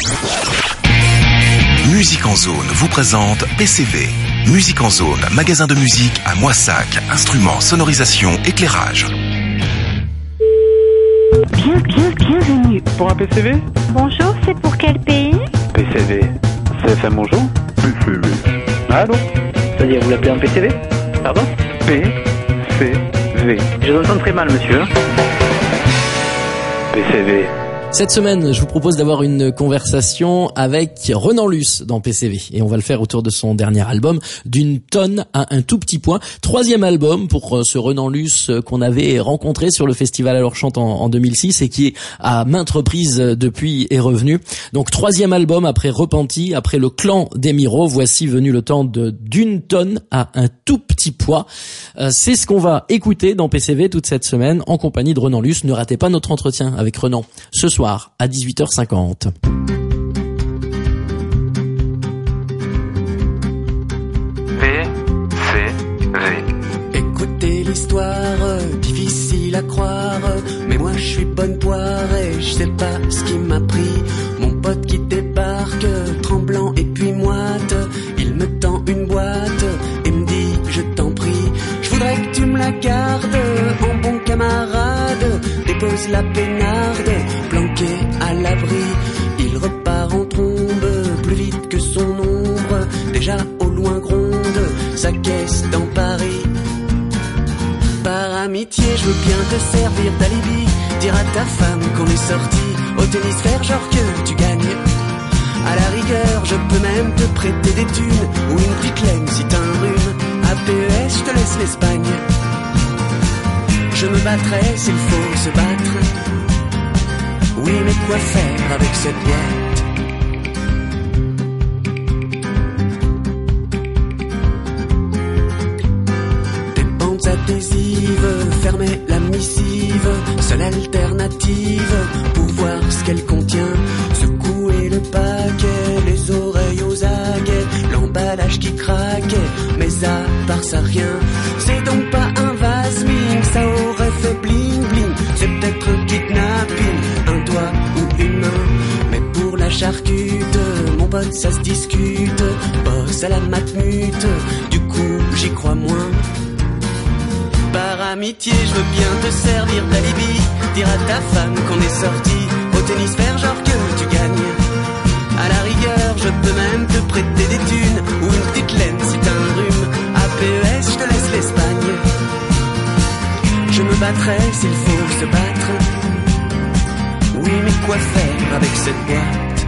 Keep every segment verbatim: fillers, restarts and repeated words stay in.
Musique en Zone vous présente P C V. Musique en Zone, magasin de musique à Moissac, instruments, sonorisation, éclairage. Bien, bien, bienvenue. Pour un P C V? Bonjour, c'est pour quel pays? P C V. C F M, bonjour? P C V. Allô? C'est-à-dire, vous l'appelez un P C V? Pardon? P C V. Je vous entends très mal, monsieur. P C V. Cette semaine, je vous propose d'avoir une conversation avec Renan Luce dans P C V. Et on va le faire autour de son dernier album, D'une tonne à un tout petit point. Troisième album pour ce Renan Luce qu'on avait rencontré sur le festival Alors Chante en, en deux mille six et qui est à maintes reprises depuis est revenu. Donc troisième album après Repenti, après le clan des Miro. Voici venu le temps de D'une tonne à un tout petit poids. Euh, c'est ce qu'on va écouter dans P C V toute cette semaine en compagnie de Renan Luce. Ne ratez pas notre entretien avec Renan ce soir à dix-huit heures cinquante. P C V. Écoutez l'histoire, difficile à croire, mais moi je suis bonne poire et je sais pas ce qui m'a pris. Mon pote qui débarque, tremblant et puis moite, il me tend une boîte et me dit je t'en prie, je voudrais que tu me la gardes en bon camarade. Dépose la peinarde, planqué à l'abri, il repart en trombe, plus vite que son ombre, déjà au loin gronde sa caisse dans Paris. Par amitié, je veux bien te servir d'alibi, dire à ta femme qu'on est sorti au tennis, faire genre que tu gagnes. À la rigueur, je peux même te prêter des thunes ou une petite laine si t'as un rhume. A P E S, je te laisse l'Espagne. Je me battrai s'il faut se battre. Oui, mais quoi faire avec cette boîte? Des bandes adhésives, fermer la missive, seule alternative pour voir ce qu'elle contient. Secouer le paquet, les oreilles aux aguets, l'emballage qui craque, mais à part ça rien. C'est donc pas un vase-mine, ça aurait fait bling bling. C'est peut-être un kidnapping, un doigt ou une main. Mais pour la charcute, mon pote, ça se discute. Bosse à la matmute, du coup j'y crois moins. Par amitié, je veux bien te servir d'alibi, dire à ta femme qu'on est sorti au tennis, faire genre que tu gagnes. À la rigueur, je peux même te prêter des thunes ou une petite laine si t'as un rhume. A P E S, je te laisse l'Espagne. Je me battrai s'il faut se battre. Oui, mais quoi faire avec cette boîte?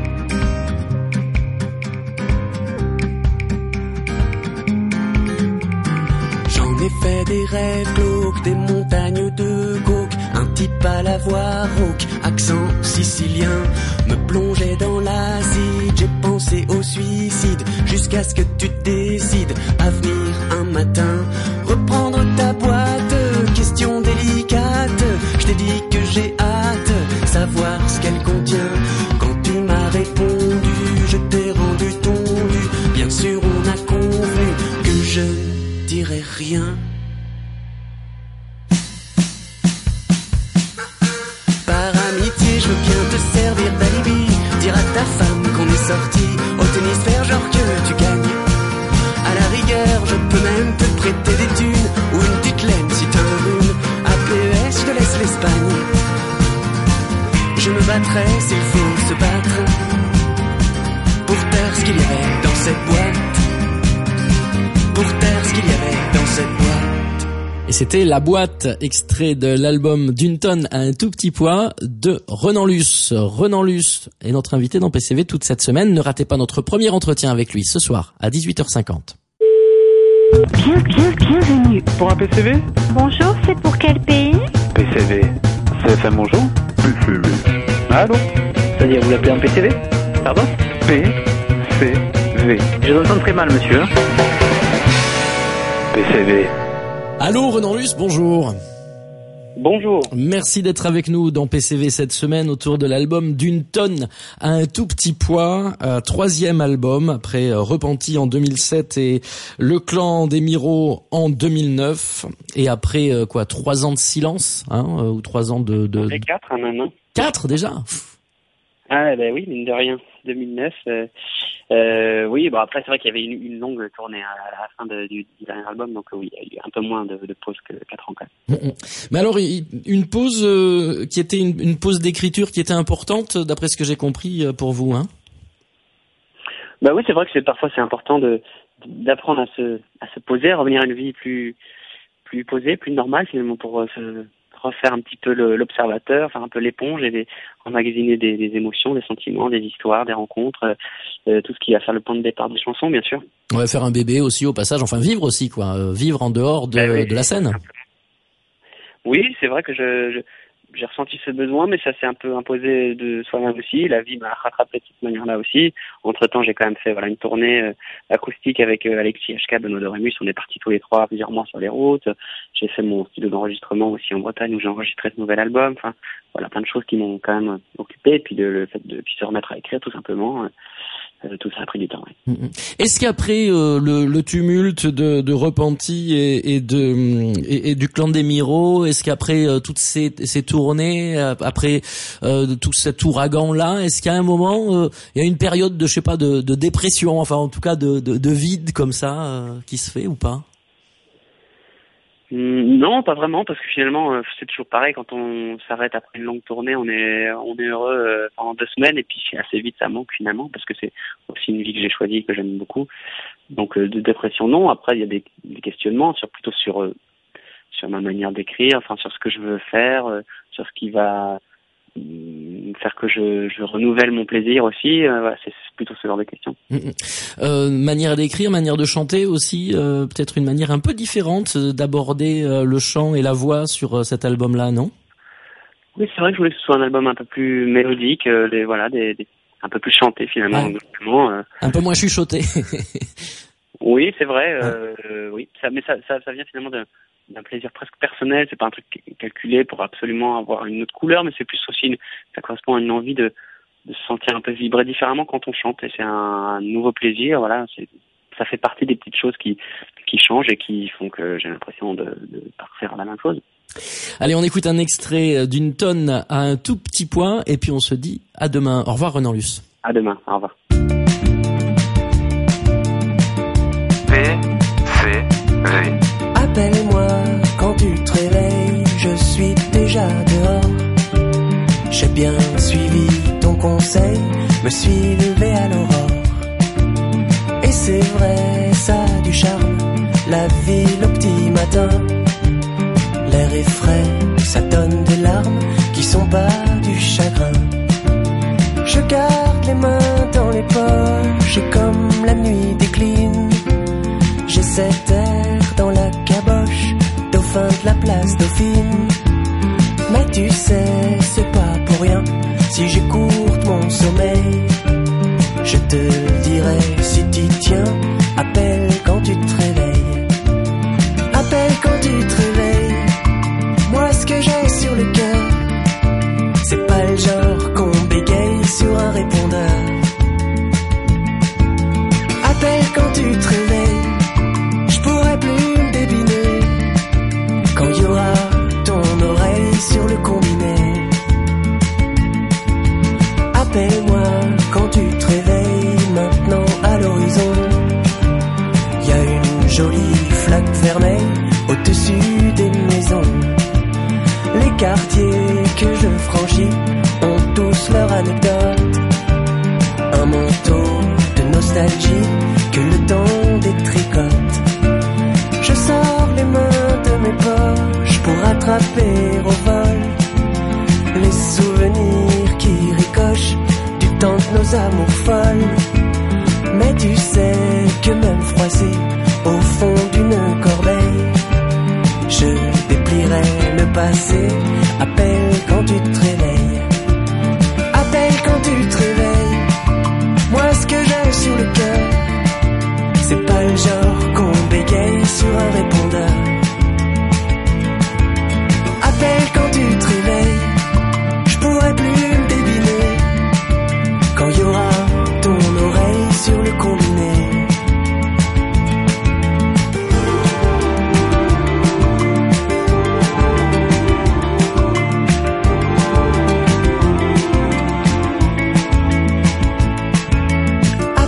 J'en ai fait des rêves glauques, des montagnes de coke, un type à la voix rauque, accent sicilien, me plongeait dans l'acide, j'ai pensé au suicide, jusqu'à ce que tu décides à venir un matin, reprendre ta boîte, question délicate, je t'ai dit que j'ai hâte, savoir ce qu'elle contient, quand tu m'as répondu, je t'ai rendu tondu, bien sûr on a convenu que je ne dirai rien. Je veux bien te servir d'alibi, dire à ta femme qu'on est sorti au tennis, faire genre que tu gagnes. À la rigueur, je peux même te prêter des thunes ou une petite laine si t'as un rhume. A P E S, je te laisse l'Espagne. Je me battrai s'il faut se battre pour taire ce qu'il y avait dans cette boîte. Pour taire ce qu'il y avait dans cette boîte. Et c'était La Boîte, extrait de l'album D'une tonne à un tout petit poids de Renan Luce. Renan Luce est notre invité dans P C V toute cette semaine. Ne ratez pas notre premier entretien avec lui ce soir à dix-huit heures cinquante. Bien, bien, bienvenue. Pour un P C V? Bonjour, c'est pour quel pays? P C V. C F M, bonjour? P C V. Allô? C'est-à-dire, vous l'appelez un P C V? Pardon? P C V. Je vous entends très mal, monsieur. P C V. Allô Renan Luce, bonjour. Bonjour. Merci d'être avec nous dans P C V cette semaine autour de l'album D'une tonne à un tout petit poids, euh, troisième album après euh, Repenti en deux mille sept et Le clan des Miro en deux mille neuf et après euh, quoi trois ans de silence hein, euh, ou trois ans de, de... quatre hein, même. Quatre déjà. Pff. Ah ben oui, mine de rien, deux mille neuf. Euh, euh, oui, bon après c'est vrai qu'il y avait une, une longue tournée à, à la fin de, du, du dernier album, donc euh, oui, il y a eu un peu moins de, de pause que quatre ans quand même. Mmh. Mais alors une pause euh, qui était une, une pause d'écriture qui était importante, d'après ce que j'ai compris pour vous, hein? Bah oui, c'est vrai que c'est parfois c'est important de d'apprendre à se à se poser, à revenir à une vie plus plus posée, plus normale finalement, pour euh, se refaire un petit peu le, l'observateur, faire un peu l'éponge et des, emmagasiner des, des émotions, des sentiments, des histoires, des rencontres, euh, tout ce qui va faire le point de départ des chansons, bien sûr. On va faire un bébé aussi au passage, enfin vivre aussi quoi, euh, vivre en dehors de, ben oui, de la scène. Oui, c'est vrai que je, je j'ai ressenti ce besoin, mais ça s'est un peu imposé de soi-même aussi. La vie m'a rattrapé de cette manière-là aussi. Entre-temps, j'ai quand même fait voilà une tournée euh, acoustique avec euh, Alexis H K, Benoît Dorémus. On est partis tous les trois plusieurs mois sur les routes. J'ai fait mon studio d'enregistrement aussi en Bretagne où j'ai enregistré ce nouvel album. Enfin, voilà, plein de choses qui m'ont quand même occupé. Et puis de, le fait de puis se remettre à écrire tout simplement. Euh, Euh, tout ça a pris du temps. Oui. Est-ce qu'après euh, le, le tumulte de, de Repentis et, et de et, et du Clan des Miro, est-ce qu'après euh, toutes ces, ces tournées, euh, après euh, tout cet ouragan là, est-ce qu'à un moment euh, il y a une période de je sais pas de, de dépression, enfin en tout cas de, de, de vide comme ça euh, qui se fait ou pas? Non, pas vraiment, parce que finalement, euh, c'est toujours pareil. Quand on s'arrête après une longue tournée, on est, on est heureux euh, pendant deux semaines, et puis assez vite ça manque finalement, parce que c'est aussi une vie que j'ai choisie, que j'aime beaucoup. Donc euh, de dépression, non. Après, il y a des, des questionnements, sur plutôt sur euh, sur ma manière d'écrire, enfin sur ce que je veux faire, euh, sur ce qui va euh, faire que je, je renouvelle mon plaisir aussi. Euh, voilà, c'est plutôt ce genre de questions. Euh, manière d'écrire, manière de chanter aussi, euh, peut-être une manière un peu différente d'aborder euh, le chant et la voix sur euh, cet album-là, non? Oui, c'est vrai que je voulais que ce soit un album un peu plus mélodique, euh, des, voilà, des, des, un peu plus chanté finalement. Ouais. Euh. Un peu moins chuchoté. Oui, c'est vrai. Euh, euh, oui, ça, mais ça, ça, ça vient finalement d'un, d'un plaisir presque personnel. C'est pas un truc calculé pour absolument avoir une autre couleur, mais c'est plus aussi une, ça correspond à une envie de de se sentir un peu vibrer différemment quand on chante, et c'est un, un nouveau plaisir. Voilà, c'est, ça fait partie des petites choses qui qui changent et qui font que j'ai l'impression de de pas faire la même chose. Allez, on écoute un extrait d'une tonne à un tout petit point et puis on se dit à demain. Au revoir Renan Luce. À demain, au revoir. P C V. Appelle-moi quand tu te réveilles, je suis déjà dehors. J'ai bien suivi ton conseil, me suis levé à l'aurore. Et c'est vrai, ça a du charme, la ville au petit matin. L'air est frais, ça donne des larmes qui sont pas du chagrin. Je garde les mains dans les poches et comme la nuit décline, j'ai cet air dans la caboche, dauphin de la place Dauphine. Mais tu sais, c'est pas pour rien si j'écoute mon sommeil. Je te le dirai si t'y tiens, appelle quand tu te réveilles. Appelle quand tu te réveilles. Moi ce que j'ai sur le cœur, c'est pas le genre qu'on bégaye sur un répondeur. Appelle quand tu te réveilles, je pourrai plus me débiner quand il y aura ton oreille sur le combiné. Appelle-moi quand tu te réveilles, maintenant à l'horizon. Y a une jolie flaque vermeille au-dessus des maisons. Les quartiers que je franchis ont tous leur anecdote. Un manteau de nostalgie que le temps détricote. Je sors les mains de mes poches pour attraper au vol les souvenirs qui ricochent du temps de nos amours folles. Mais tu sais que même froissé au fond d'une corbeille, je déplierai le passé. Appelle quand tu te réveilles. Appelle quand tu te réveilles. Moi ce que j'ai sur le cœur, c'est pas le genre qu'on bégaye sur un répondeur. Appelle quand tu te réveilles, je pourrai plus me débiner quand il y aura ton oreille sur le combiné.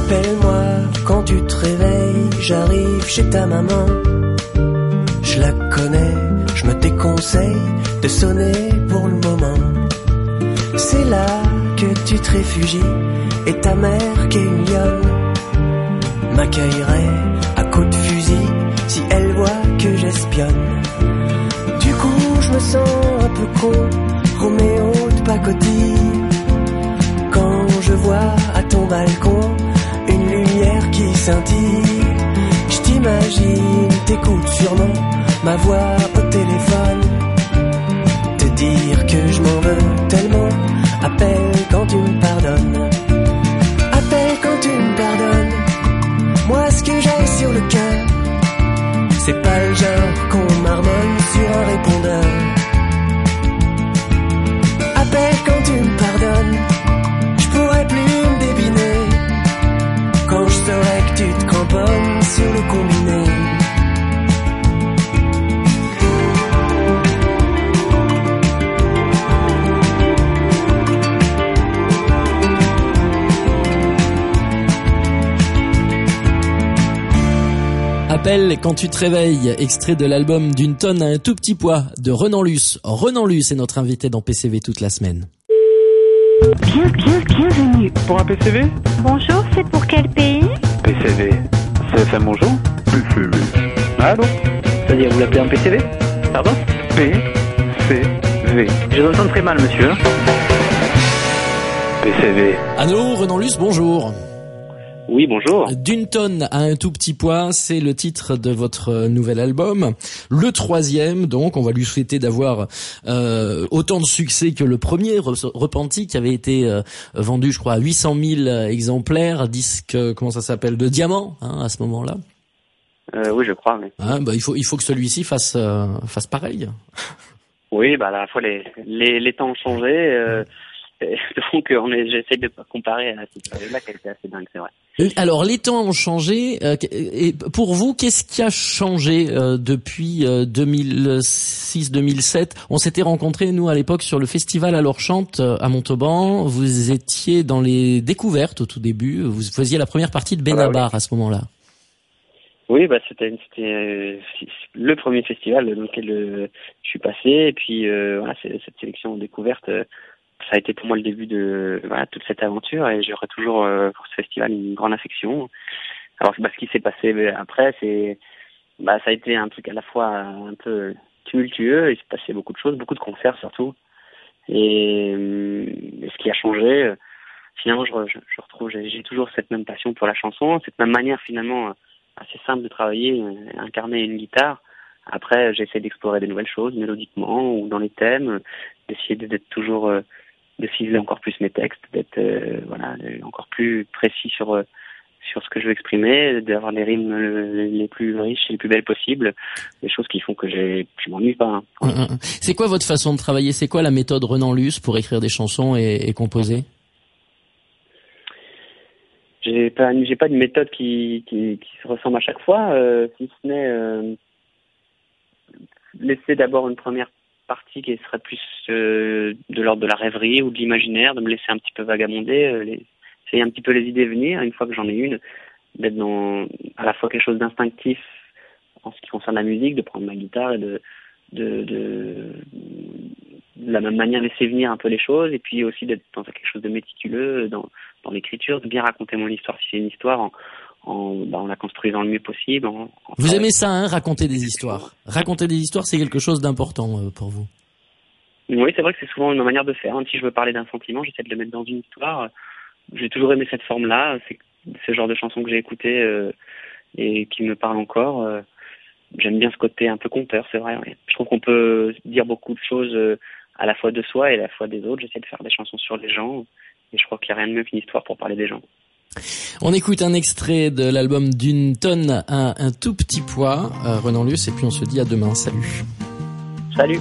Appelle-moi quand tu te réveilles, j'arrive chez ta maman. Je la connais, je me déconseille de sonner pour le moment. C'est là que tu te réfugies et ta mère qui est une lionne m'accueillerait à coups de fusil si elle voit que j'espionne. Du coup je me sens un peu con, Roméo de pacotille, quand je vois à ton balcon une lumière qui scintille. Je t'imagine, t'écoutes sûrement ma voix au téléphone, te dire que je m'en veux tellement. Appelle quand tu me pardonnes, appelle quand tu me pardonnes. Moi ce que j'ai sur le cœur, c'est pas le genre qu'on marmonne sur un répondeur. Appelle quand tu me pardonnes, je pourrais plus me débiner quand je saurais que tu te cramponnes sur le combiné. Appelle quand tu te réveilles, extrait de l'album D'une tonne à un tout petit poids de Renan Luce. Renan Luce est notre invité dans P C V toute la semaine. Bien, bien, bienvenue. Pour un P C V? Bonjour, c'est pour quel pays? P C V. C F M bonjour? P C V. Allô? C'est-à-dire, vous l'appelez un P C V? Pardon? P C V. Je vous entends très mal, monsieur. P C V. Allô, Renan Luce, bonjour. Oui, bonjour. D'une tonne à un tout petit poids, c'est le titre de votre nouvel album. Le troisième, donc, on va lui souhaiter d'avoir euh, autant de succès que le premier, Repenti, qui avait été euh, vendu, je crois, à huit cent mille exemplaires, disque, euh, comment ça s'appelle, de diamant, hein, à ce moment-là. Euh, oui, je crois, mais... Hein, bah, il faut, il faut que celui-ci fasse, euh, fasse pareil. Oui, bah, à la fois, les, les, les temps ont changé, euh, donc, on est, j'essaie de pas comparer à cette période-là, qui était assez dingue, c'est vrai. Alors, les temps ont changé. Euh, et pour vous, qu'est-ce qui a changé euh, depuis euh, deux mille six deux mille sept? On s'était rencontrés, nous, à l'époque, sur le festival Alors Chante euh, à Montauban. Vous étiez dans les découvertes au tout début. Vous faisiez la première partie de Benabar ah bah oui. à ce moment-là. Oui, bah c'était, c'était euh, le premier festival dans lequel euh, je suis passé. Et puis, euh, voilà, c'est, cette sélection découverte... Euh, ça a été pour moi le début de voilà, toute cette aventure et j'aurai toujours euh, pour ce festival une grande affection. Alors bah, ce qui s'est passé après, c'est bah ça a été un truc à la fois un peu tumultueux. Il s'est passé beaucoup de choses, beaucoup de concerts surtout. Et, et ce qui a changé, finalement, je, je, je retrouve, j'ai, j'ai toujours cette même passion pour la chanson, cette même manière finalement assez simple de travailler, incarner une guitare. Après, j'essaie d'explorer des nouvelles choses mélodiquement ou dans les thèmes, d'essayer d'être toujours euh, de ciseler encore plus mes textes, d'être euh, voilà encore plus précis sur euh, sur ce que je veux exprimer, d'avoir les rimes les plus riches et les plus belles possibles, des choses qui font que j'ai, je m'ennuie pas. Hein. C'est quoi votre façon de travailler? C'est quoi la méthode Renan Luce pour écrire des chansons et, et composer? J'ai pas j'ai pas de méthode qui qui, qui se ressemble à chaque fois, euh, si ce n'est euh, laisser d'abord une première partie qui serait plus euh, de l'ordre de la rêverie ou de l'imaginaire, de me laisser un petit peu vagabonder, euh, les, essayer un petit peu les idées venir, une fois que j'en ai une, d'être dans à la fois quelque chose d'instinctif en ce qui concerne la musique, de prendre ma guitare et de de, de, de la même manière laisser venir un peu les choses, et puis aussi d'être dans quelque chose de méticuleux dans, dans l'écriture, de bien raconter mon histoire si c'est une histoire en En, bah, en la construisant le mieux possible. En, en vous aimez ça, hein, raconter des histoires. Raconter des histoires, c'est quelque chose d'important euh, pour vous. Oui, c'est vrai que c'est souvent une manière de faire. Même si je veux parler d'un sentiment, j'essaie de le mettre dans une histoire. J'ai toujours aimé cette forme-là. C'est ce genre de chanson que j'ai écouté euh, et qui me parle encore. Euh, j'aime bien ce côté un peu conteur, c'est vrai. Ouais. Je trouve qu'on peut dire beaucoup de choses euh, à la fois de soi et à la fois des autres. J'essaie de faire des chansons sur les gens et je crois qu'il n'y a rien de mieux qu'une histoire pour parler des gens. On écoute un extrait de l'album D'une tonne à un tout petit poids, euh, Renan Luce, et puis on se dit à demain. Salut. Salut.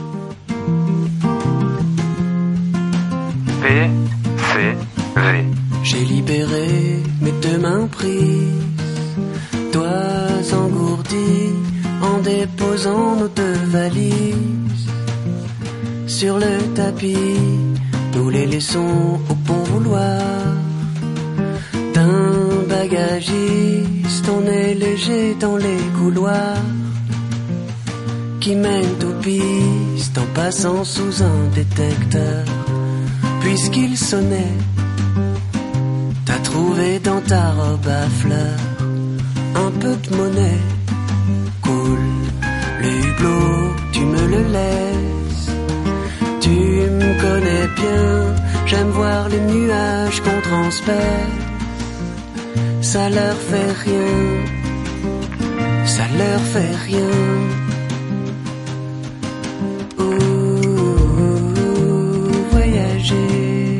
P C V. J'ai libéré mes deux mains prises, doigts engourdis, en déposant nos deux valises sur le tapis. Nous les laissons au bon vouloir d'un bagage L'aubergiste, on est léger dans les couloirs qui mènent aux pistes en passant sous un détecteur. Puisqu'il sonnait, t'as trouvé dans ta robe à fleurs un peu de monnaie. Cool, le hublot, tu me le laisses. Tu me connais bien, j'aime voir les nuages qu'on transperce. Ça leur fait rien, ça leur fait rien. Ouh, voyager.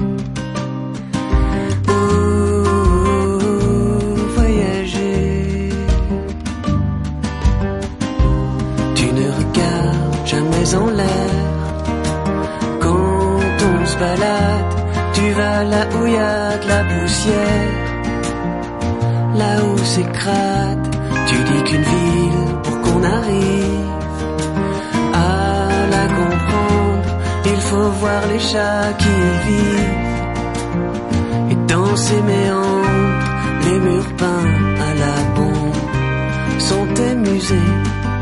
Ouh, voyager. Tu ne regardes jamais en l'air. Quand on se balade, tu vas là où y a de la poussière. Là où c'est crade, tu dis qu'une ville, pour qu'on arrive à la comprendre, il faut voir les chats qui y vivent. Et dans ces méandres, les murs peints à la bombe sont tes musées.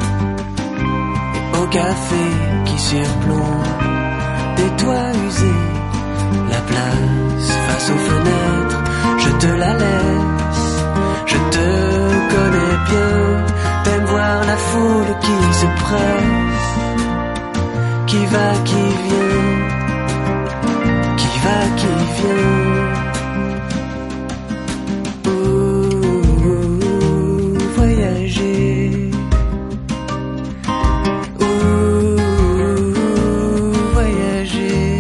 Et au café qui surplombe des toits usés, la place face aux fenêtres, je te la laisse. Je te connais bien, t'aimes voir la foule qui se presse, qui va, qui vient, qui va, qui vient. Ouh, voyager. Ouh, voyager.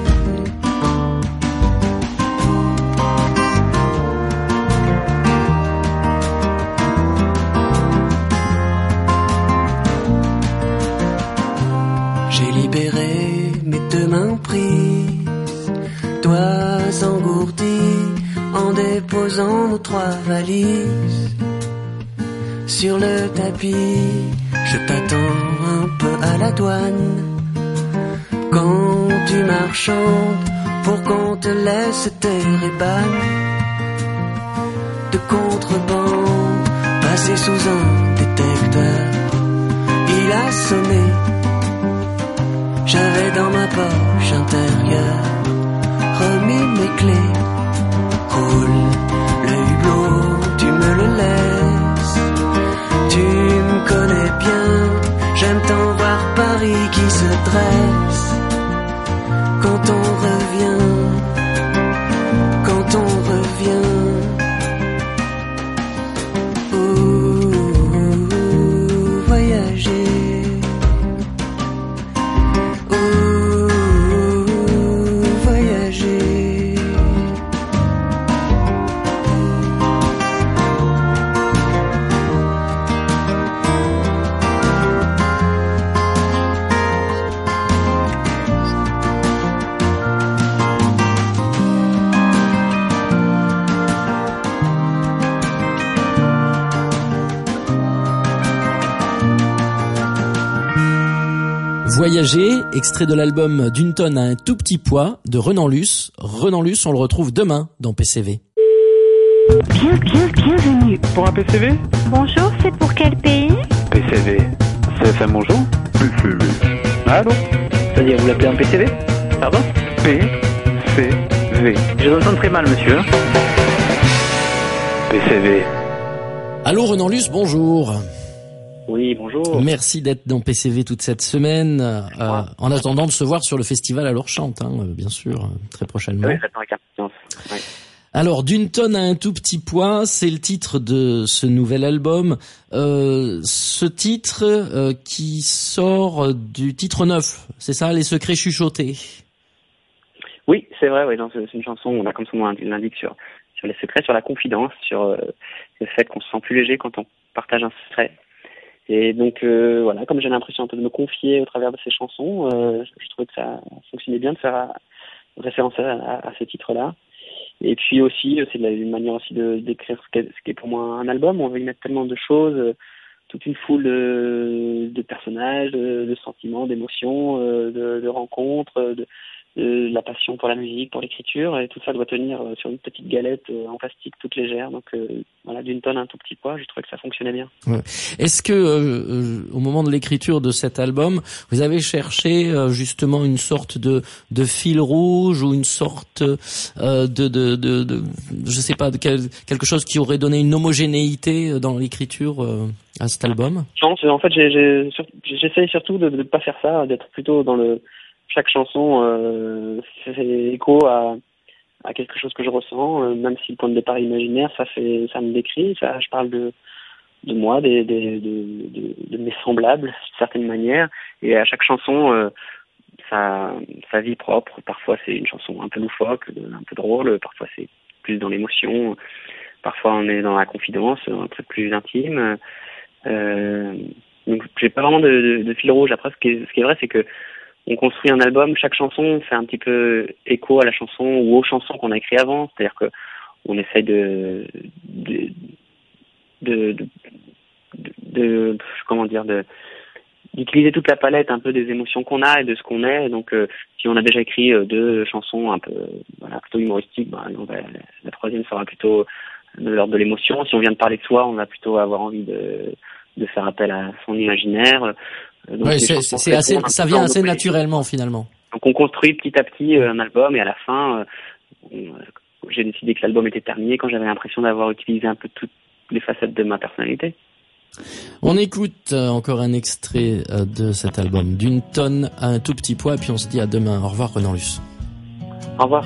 Mes deux mains prises, doigts engourdis, en déposant nos trois valises sur le tapis. Je t'attends un peu à la douane quand tu marchandes pour qu'on te laisse tes rébanes de contrebande passer sous un détecteur. Il a sonné. J'avais dans ma poche intérieure remis mes clés. Cool, le hublot, tu me le laisses. Tu me connais bien, j'aime tant voir Paris qui se dresse. Quand on revient, quand on revient. Ouh, voyager. Voyager, extrait de l'album D'une tonne à un tout petit poids de Renan Luce. Renan Luce, on le retrouve demain dans P C V. Bien, bien, bienvenue. Pour un P C V? Bonjour, c'est pour quel pays? P C V. C F M, bonjour. P C V. Allô? C'est-à-dire, vous l'appelez un P C V? Pardon? P C V. Je vous entends très mal, monsieur. P C V. Allô Renan Luce, bonjour. Oui, bonjour. Merci d'être dans P C V toute cette semaine. Euh, en attendant de se voir sur le festival à l'Orchante, hein, bien sûr, très prochainement. Oui, j'attends avec impatience. Oui. Alors, D'une tonne à un tout petit poids, c'est le titre de ce nouvel album. Euh, ce titre euh, qui sort du titre neuf, c'est ça, Les secrets chuchotés? Oui, c'est vrai, oui, non, c'est une chanson, on a comme son nom l'indique, sur, sur les secrets, sur la confidence, sur euh, le fait qu'on se sent plus léger quand on partage un secret. Et donc euh, voilà, comme j'ai l'impression un peu de me confier au travers de ces chansons, euh, je, je trouvais que ça fonctionnait bien de faire à, référence à, à, à ce titre-là. Et puis aussi, c'est une manière aussi de d'écrire ce, ce qui est pour moi un album. On veut y mettre tellement de choses, toute une foule de, de personnages, de, de sentiments, d'émotions, de, de rencontres, de, de la passion pour la musique, pour l'écriture, et tout ça doit tenir euh, sur une petite galette euh, en plastique toute légère. Donc euh, voilà, d'une tonne à un tout petit poids, je trouvais que ça fonctionnait bien. Ouais. Est-ce que euh, au moment de l'écriture de cet album, vous avez cherché euh, justement une sorte de de fil rouge ou une sorte euh, de, de de de je sais pas de quel, quelque chose qui aurait donné une homogénéité dans l'écriture euh, à cet album? Non, en fait, j'ai, j'ai, j'essaye surtout de ne pas faire ça, d'être plutôt dans le chaque chanson euh, fait écho à, à quelque chose que je ressens, euh, même si le point de départ est imaginaire, ça fait, ça me décrit, ça, je parle de, de moi, des, des, de, de, de mes semblables, d'une certaine manière, et à chaque chanson, euh, ça, sa vie propre. Parfois c'est une chanson un peu loufoque, un peu drôle, parfois c'est plus dans l'émotion, parfois on est dans la confidence, un truc plus intime. Euh, donc j'ai pas vraiment de, de, de fil rouge. Après, ce qui est, ce qui est vrai, c'est que on construit un album, chaque chanson fait un petit peu écho à la chanson ou aux chansons qu'on a écrites avant. C'est-à-dire que on essaye de de, de, de, de, de comment dire, de d'utiliser toute la palette un peu des émotions qu'on a et de ce qu'on est. Donc, euh, si on a déjà écrit euh, deux chansons un peu, voilà, plutôt humoristiques, ben, on va, la troisième sera plutôt de l'ordre de l'émotion. Si on vient de parler de soi, on va plutôt avoir envie de de faire appel à son imaginaire. Donc ouais, c'est, c'est assez, ça vient assez naturellement finalement. Donc on construit petit à petit euh, un album et à la fin, euh, on, j'ai décidé que l'album était terminé quand j'avais l'impression d'avoir utilisé un peu toutes les facettes de ma personnalité. On écoute euh, encore un extrait euh, de cet album, d'une tonne à un tout petit poids, et puis on se dit à demain. Au revoir Renan Luce. Au revoir.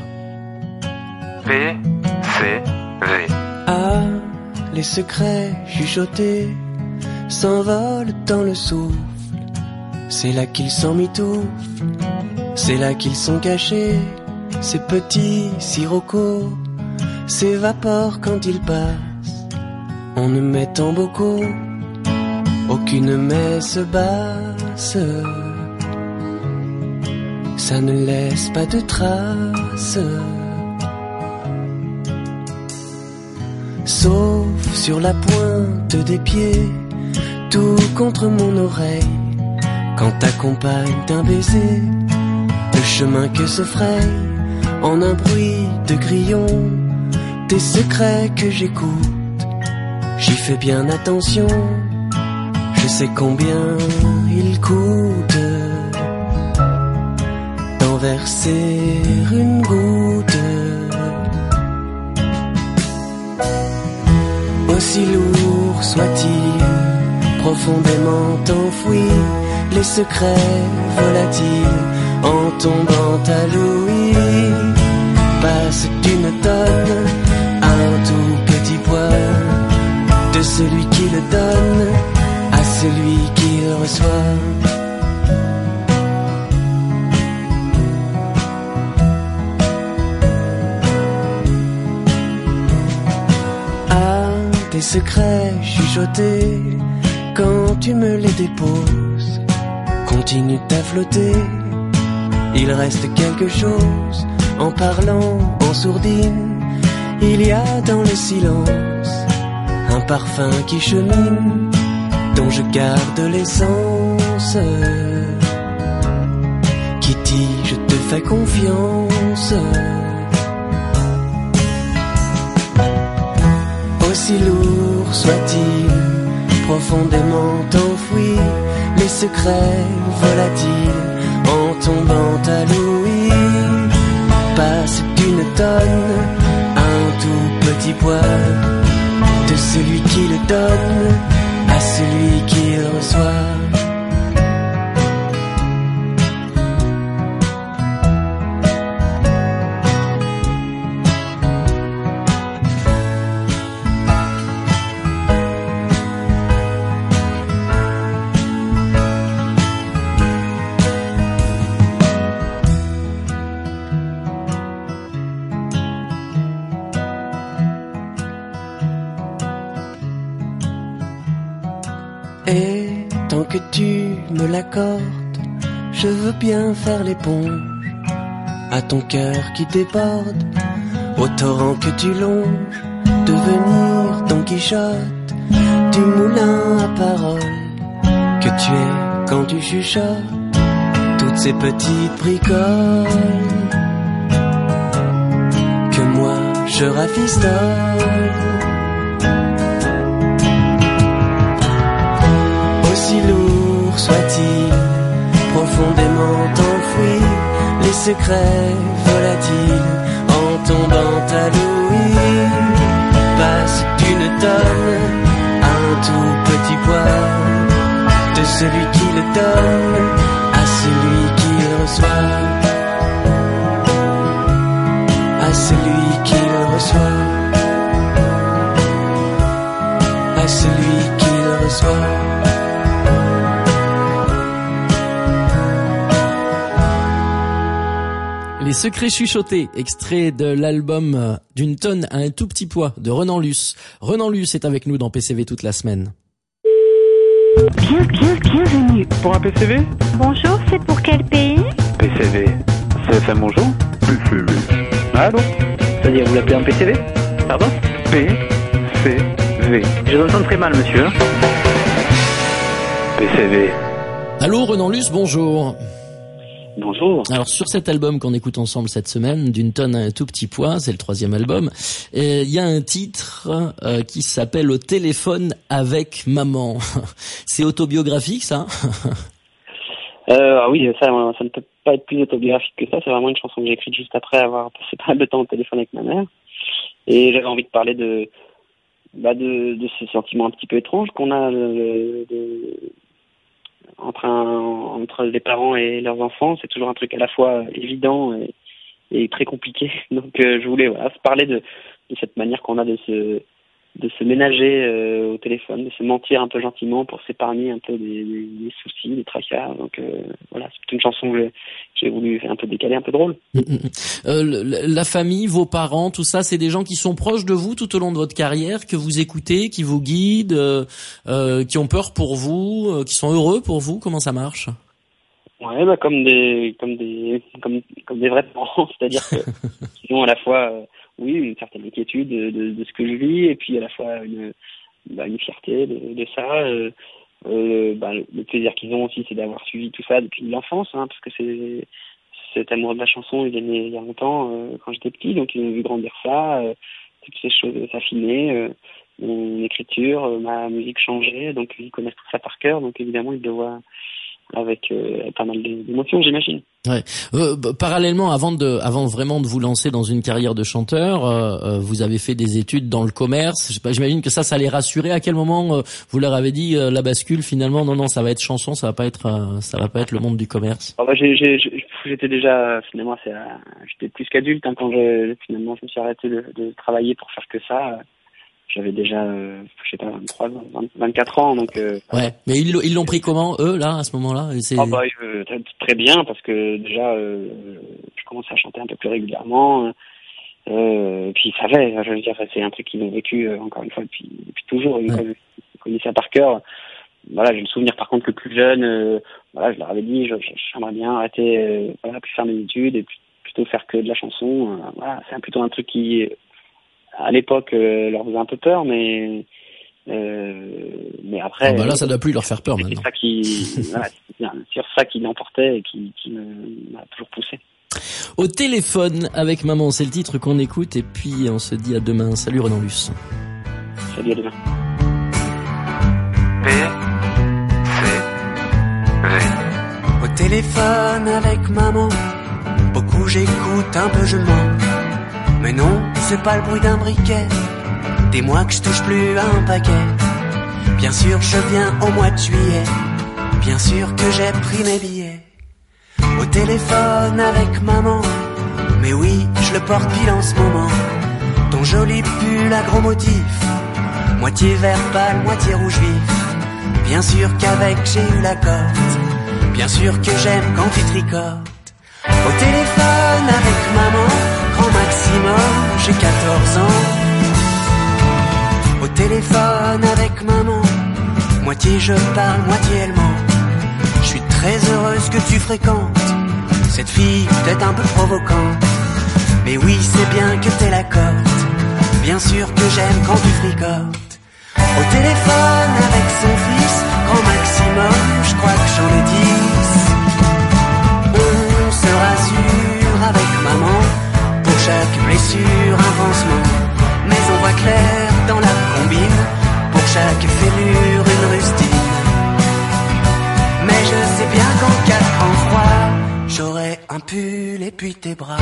P C V. Ah, les secrets chuchotés s'envolent dans le souffle. C'est là qu'ils s'emmitouflent, c'est là qu'ils sont cachés. Ces petits siroccos s'évaporent quand ils passent, en ne mettant beaucoup aucune messe basse. Ça ne laisse pas de traces, sauf sur la pointe des pieds, tout contre mon oreille, quand t'accompagnes d'un baiser le chemin que se fraye en un bruit de grillon tes secrets que j'écoute. J'y fais bien attention, je sais combien il coûte d'en verser une goutte. Aussi lourd soit-il, profondément enfoui, les secrets volatiles en tombant à l'ouïe passent d'une tonne à un tout petit poids, de celui qui le donne à celui qui le reçoit. Ah, tes secrets chuchotés, quand tu me les déposes, continue à flotter. Il reste quelque chose en parlant en sourdine. Il y a dans le silence un parfum qui chemine, dont je garde l'essence. Kitty, je te fais confiance. Aussi lourd soit-il, profondément enfoui, les secrets volatiles en tombant à l'ouïe passent d'une tonne à un tout petit poids, de celui qui le donne à celui qui le reçoit. Et tant que tu me l'accordes, je veux bien faire l'éponge à ton cœur qui déborde, au torrent que tu longes, devenir Don Quichotte du moulin à paroles que tu es quand tu chuchotes toutes ces petites bricoles que moi je rafistole. Aussi lourd soit-il, profondément enfoui, les secrets volatiles en tombant à l'ouïe passent d'une tonne à un tout petit poids de celui qui le donne à celui qui le reçoit, à celui qui le reçoit, à celui qui le reçoit. Les secrets chuchotés, extrait de l'album D'une tonne à un tout petit poids de Renan Luce. Renan Luce est avec nous dans P C V toute la semaine. Bien, bien, bienvenue. Pour un P C V? Bonjour, c'est pour quel pays? P C V. C F M bonjour? P C V. Allô? C'est-à-dire, vous l'appelez un P C V? Pardon? P C V. Je vous entends très mal, monsieur. P C V. Allô Renan Luce, bonjour. Bonjour. Alors sur cet album qu'on écoute ensemble cette semaine, D'une tonne à un tout petit poids, c'est le troisième album, il y a un titre euh, qui s'appelle Au téléphone avec maman. C'est autobiographique ça? Euh, ah oui, ça, ça ne peut pas être plus autobiographique que ça. C'est vraiment une chanson que j'ai écrite juste après avoir passé pas mal de temps au téléphone avec ma mère. Et j'avais envie de parler de, bah de, de ce sentiment un petit peu étrange qu'on a de, de, entre un, entre les parents et leurs enfants. C'est toujours un truc à la fois évident et, et très compliqué. Donc euh, je voulais voilà, parler de, de cette manière qu'on a de se de se ménager euh, au téléphone, de se mentir un peu gentiment pour s'épargner un peu des, des, des soucis, des tracas. Donc euh, voilà, c'est une chanson que j'ai, j'ai voulu faire un peu décalée, un peu drôle. Euh, la famille, vos parents, tout ça, c'est des gens qui sont proches de vous tout au long de votre carrière, que vous écoutez, qui vous guident, euh, euh, qui ont peur pour vous, euh, qui sont heureux pour vous. Comment ça marche? Ouais, bah comme des comme des comme comme des vrais parents, c'est-à-dire que ils ont à la fois euh, oui, une certaine inquiétude de, de, de ce que je vis, et puis à la fois une, bah, une fierté de, de ça. Euh, euh, bah, le plaisir qu'ils ont aussi, c'est d'avoir suivi tout ça depuis l'enfance, hein, parce que c'est cet amour de la chanson, il est né il y a longtemps, euh, quand j'étais petit, donc ils ont vu grandir ça, euh, toutes ces choses s'affiner, euh, mon écriture, euh, ma musique changer, donc ils connaissent tout ça par cœur, donc évidemment ils le voient avec euh, pas mal d'émotions, j'imagine. Ouais. Euh, bah, parallèlement, avant de, avant vraiment de vous lancer dans une carrière de chanteur, euh, euh, vous avez fait des études dans le commerce. Je sais pas, j'imagine que ça, ça les rassurait. À quel moment euh, vous leur avez dit euh, la bascule finalement? Non, non, ça va être chanson, ça va pas être, euh, ça va pas être le monde du commerce. Alors, bah, j'ai, j'ai, j'étais déjà finalement, c'est, euh, j'étais plus qu'adulte hein, quand je, finalement je me suis arrêté de, de travailler pour faire que ça. J'avais déjà, euh, je sais pas, vingt-trois, vingt-quatre ans, donc. Euh, ouais, mais ils, ils l'ont pris comment eux là à ce moment-là? C'est... Ah bah euh, très, très bien parce que déjà, euh, je commençais à chanter un peu plus régulièrement. Euh, puis ils savaient, je veux dire, c'est un truc qu'ils ont vécu euh, encore une fois depuis, depuis toujours. Ils ouais. connaissaient ça par cœur. Voilà, j'ai le souvenir par contre que plus jeune, euh, voilà, je leur avais dit, je, je, j'aimerais bien arrêter, euh, voilà, plus faire mes études et plutôt faire que de la chanson. Euh, voilà, c'est plutôt un truc qui à l'époque euh, leur faisait un peu peur, mais euh, mais après ah bah là ça doit plus leur faire peur maintenant. C'est ça qui voilà, c'est ça qui l'emportait et qui, qui m'a toujours poussé. Au téléphone avec maman, c'est le titre qu'on écoute et puis on se dit à demain. Salut Renan Luce. Salut, à demain. P C V. Au téléphone avec maman, beaucoup j'écoute, un peu je mens. Mais non, c'est pas le bruit d'un briquet. Des mois que je touche plus à un paquet. Bien sûr, je viens au mois de juillet. Bien sûr que j'ai pris mes billets. Au téléphone avec maman. Mais oui, je le porte pile en ce moment. Ton joli pull à gros motifs. Moitié vert pâle, moitié rouge vif. Bien sûr qu'avec j'ai eu la cote. Bien sûr que j'aime quand tu tricotes. Au téléphone avec maman. Grand maximum, j'ai quatorze ans. Au téléphone avec maman. Moitié je parle, moitié elle ment. Je suis très heureuse que tu fréquentes cette fille peut-être un peu provocante. Mais oui, c'est bien que t'es la cote. Bien sûr que j'aime quand tu fricotes. Au téléphone avec son fils. Grand maximum, je crois que j'en ai dix. maman. Pour chaque blessure, un pansement. Mais on voit clair dans la combine. Pour chaque fêlure, une rustine. Mais je sais bien qu'en cas de grand froid, j'aurai un pull et puis tes bras.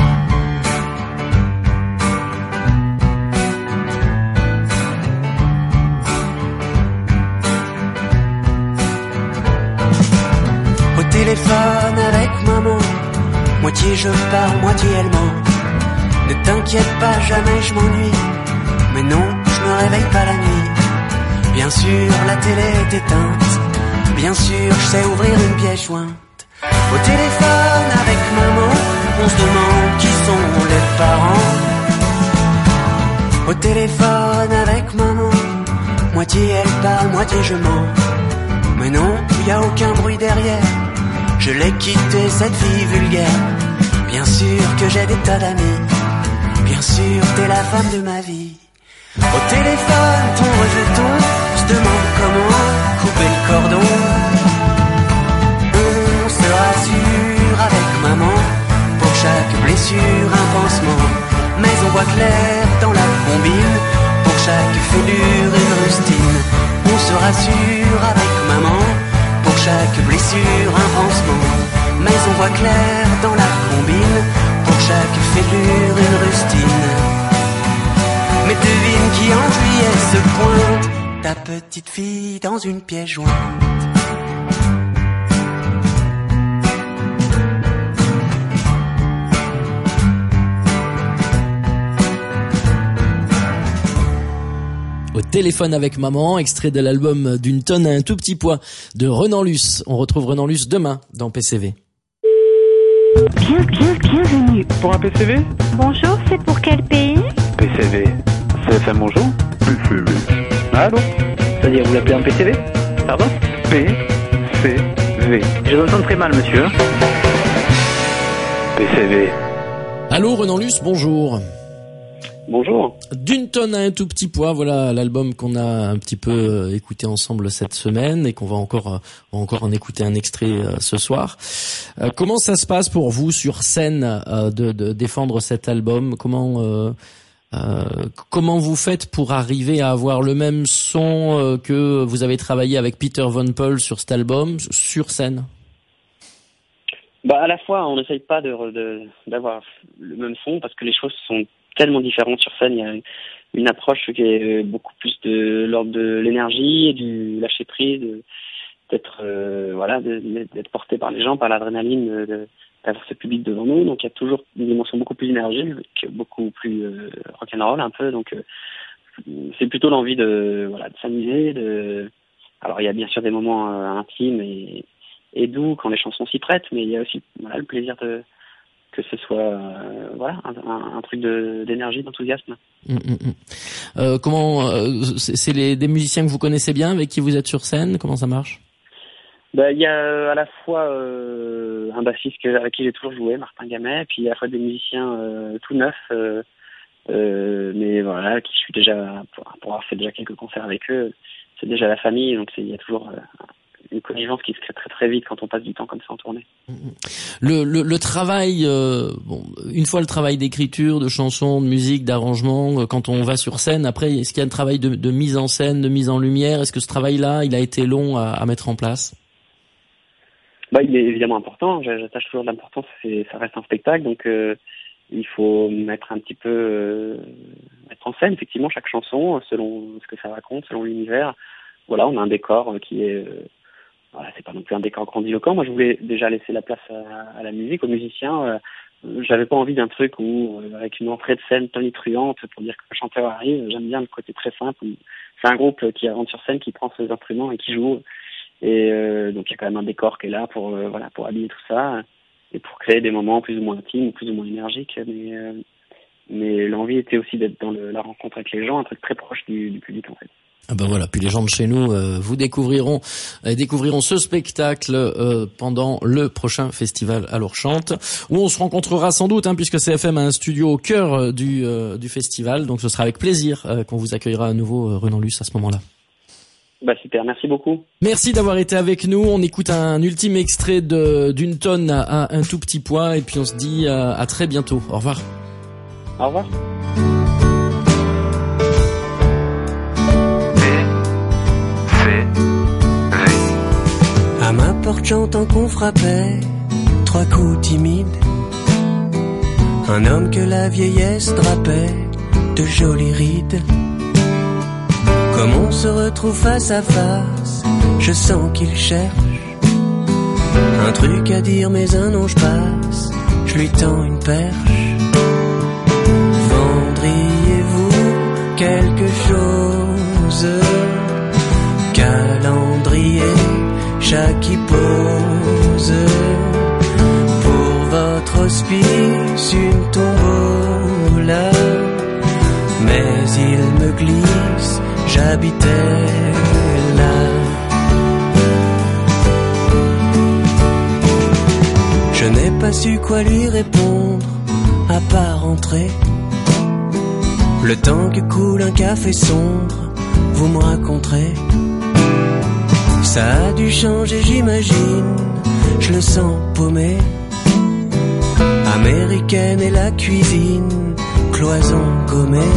Au téléphone avec maman, moitié je parle, moitié elle ment. Ne t'inquiète pas, jamais je m'ennuie. Mais non, je me réveille pas la nuit. Bien sûr, la télé est éteinte. Bien sûr, je sais ouvrir une pièce jointe. Au téléphone avec maman, on se demande qui sont les parents. Au téléphone avec maman, moitié elle parle, moitié je mens. Mais non, y a aucun bruit derrière. Je l'ai quitté cette vie vulgaire. Bien sûr que j'ai des tas d'amis. Bien sûr, t'es la femme de ma vie. Au téléphone, ton rejeton se demande comment couper le cordon. On se rassure avec maman. Pour chaque blessure, un pansement. Mais on voit clair dans la combine. Pour chaque fêlure, une rustine. On se rassure avec maman. Pour chaque blessure, un pansement. Mais on voit clair dans la combine. Pour chaque fêlure, une rustine. Mais devine qui en juillet se pointe. Ta petite fille dans une pièce jointe. Au téléphone avec maman, extrait de l'album D'une tonne à un tout petit poids de Renan Luce. On retrouve Renan Luce demain dans P C V. Bien, bien, bienvenue. Pour un P C V? Bonjour, c'est pour quel pays? P C V. C F M, bonjour? P C V. Allô? C'est-à-dire, vous l'appelez un P C V? Pardon? P C V. Je vous entends très mal, monsieur. P C V. Allô Renan Luce, bonjour. Bonjour. D'une tonne à un tout petit poids, voilà l'album qu'on a un petit peu écouté ensemble cette semaine et qu'on va encore va encore en écouter un extrait ce soir. Euh, comment ça se passe pour vous sur scène euh, de, de défendre cet album? Comment euh, euh, comment vous faites pour arriver à avoir le même son euh, que vous avez travaillé avec Peter Von Poel sur cet album sur scène? Bah à la fois, on n'essaye pas de, de d'avoir le même son parce que les choses sont tellement différentes sur scène. Il y a une approche qui est beaucoup plus de l'ordre de l'énergie et du lâcher prise, de, d'être euh, voilà, de, d'être porté par les gens, par l'adrénaline, de, de, d'avoir ce public devant nous. Donc il y a toujours une dimension beaucoup plus énergique, beaucoup plus euh, rock'n'roll un peu. Donc euh, c'est plutôt l'envie de voilà de s'amuser. De alors il y a bien sûr des moments euh, intimes et, et doux quand les chansons s'y prêtent, mais il y a aussi voilà le plaisir de que ce soit euh, voilà un, un, un truc de, d'énergie, d'enthousiasme. Mmh, mmh. Euh, comment euh, c'est, c'est les, des musiciens que vous connaissez bien, avec qui vous êtes sur scène? Comment ça marche? Bah il y a à la fois euh, un bassiste avec qui j'ai toujours joué, Martin Gamet, et puis à la fois des musiciens euh, tout neufs, euh, euh, mais voilà qui je suis déjà pour, pour avoir fait déjà quelques concerts avec eux, c'est déjà la famille, donc c'est, il y a toujours euh, une connivence qui se crée très très vite quand on passe du temps comme ça en tournée. Le, le, le travail, euh, bon, une fois le travail d'écriture, de chansons, de musique, d'arrangement, quand on va sur scène, après, est-ce qu'il y a un travail de, de mise en scène, de mise en lumière? Est-ce que ce travail-là, il a été long à, à mettre en place? Bah, il est évidemment important. J'attache toujours de l'importance. C'est, ça reste un spectacle, donc euh, il faut mettre un petit peu euh, mettre en scène effectivement chaque chanson selon ce que ça raconte, selon l'univers. Voilà, on a un décor qui est euh, voilà, c'est pas non plus un décor grandiloquent. Moi, je voulais déjà laisser la place à, à la musique, aux musiciens. Euh, j'avais pas envie d'un truc où, euh, avec une entrée de scène tonitruante pour dire que le chanteur arrive. J'aime bien le côté très simple. C'est un groupe qui rentre sur scène, qui prend ses instruments et qui joue. Et euh, donc, il y a quand même un décor qui est là pour, euh, voilà, pour habiller tout ça et pour créer des moments plus ou moins intimes ou plus ou moins énergiques. Mais, euh, mais l'envie était aussi d'être dans le, la rencontre avec les gens, un truc très proche du, du public, en fait. Ah ben voilà, puis les gens de chez nous euh, vous découvriront euh, découvriront ce spectacle euh, pendant le prochain festival Alors Chante, où on se rencontrera sans doute, hein, puisque C F M a un studio au cœur euh, du euh, du festival, donc ce sera avec plaisir euh, qu'on vous accueillera à nouveau, euh, Renan Luce, à ce moment-là. Bah super, merci beaucoup. Merci d'avoir été avec nous. On écoute un ultime extrait de d'une tonne à un tout petit pois et puis on se dit à, à très bientôt. Au revoir. Au revoir. À ma porte j'entends qu'on frappait, trois coups timides. Un homme que la vieillesse drapait de jolies rides. Comme on se retrouve face à face, je sens qu'il cherche un truc à dire mais un an je passe, je lui tends une perche. Vendriez-vous quelque chose? Calendrier, chaque hypose. Pour votre hospice, une tombola. Mais il me glisse, j'habitais là. Je n'ai pas su quoi lui répondre, à part entrer. Le temps que coule un café sombre, vous me raconterez. Ça a dû changer, j'imagine, je le sens paumé. Américaine et la cuisine, cloison gommée.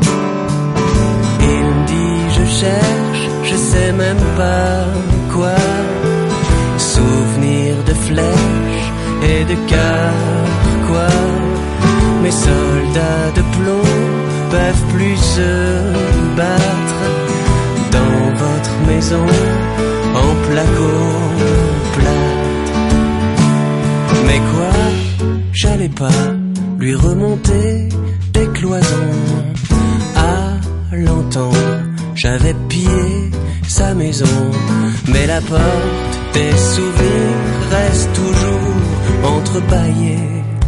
Il me dit je cherche, je sais même pas quoi. Souvenir de flèches et de carquois. Mes soldats de plomb peuvent plus se battre dans votre maison en placo-plate. Mais quoi, j'allais pas lui remonter des cloisons. À l'entendre, j'avais pillé sa maison. Mais la porte des souvenirs reste toujours entrebâillée.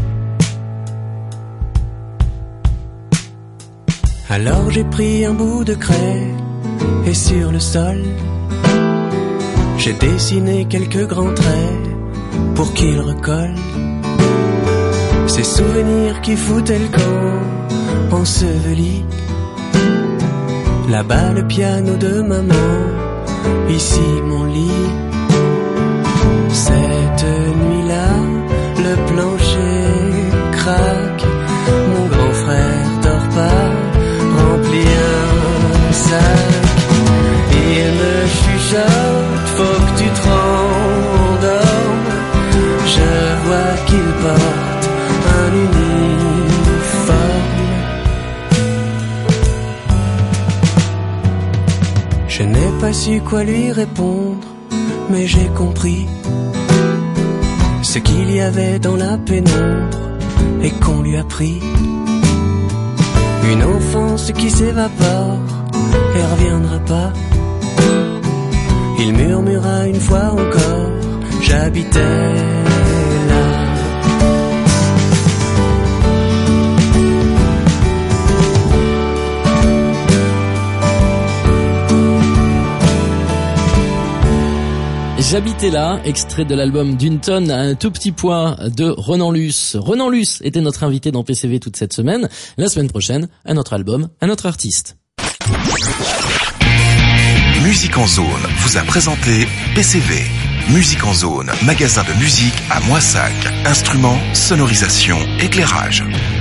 Alors j'ai pris un bout de craie et sur le sol j'ai dessiné quelques grands traits pour qu'il recolle. Ces souvenirs qui foutaient le camp ensevelis. Là-bas le piano de maman, ici mon lit. Cette nuit-là, le plancher craque. Mon grand frère dort pas, rempli un sac. Il me chuchote, faut que tu te rendormes. Je vois qu'il porte un uniforme. Je n'ai pas su quoi lui répondre, mais j'ai compris ce qu'il y avait dans la pénombre et qu'on lui a pris. Une enfance qui s'évapore et reviendra pas. Il murmura une fois encore, j'habitais là. J'habitais là, extrait de l'album D'une tonne à un tout petit pois de Renan Luce. Renan Luce était notre invité dans P C V toute cette semaine. La semaine prochaine, un autre album, un autre artiste. Musique en zone vous a présenté P C V. Musique en zone, magasin de musique à Moissac. Instruments, sonorisation, éclairage.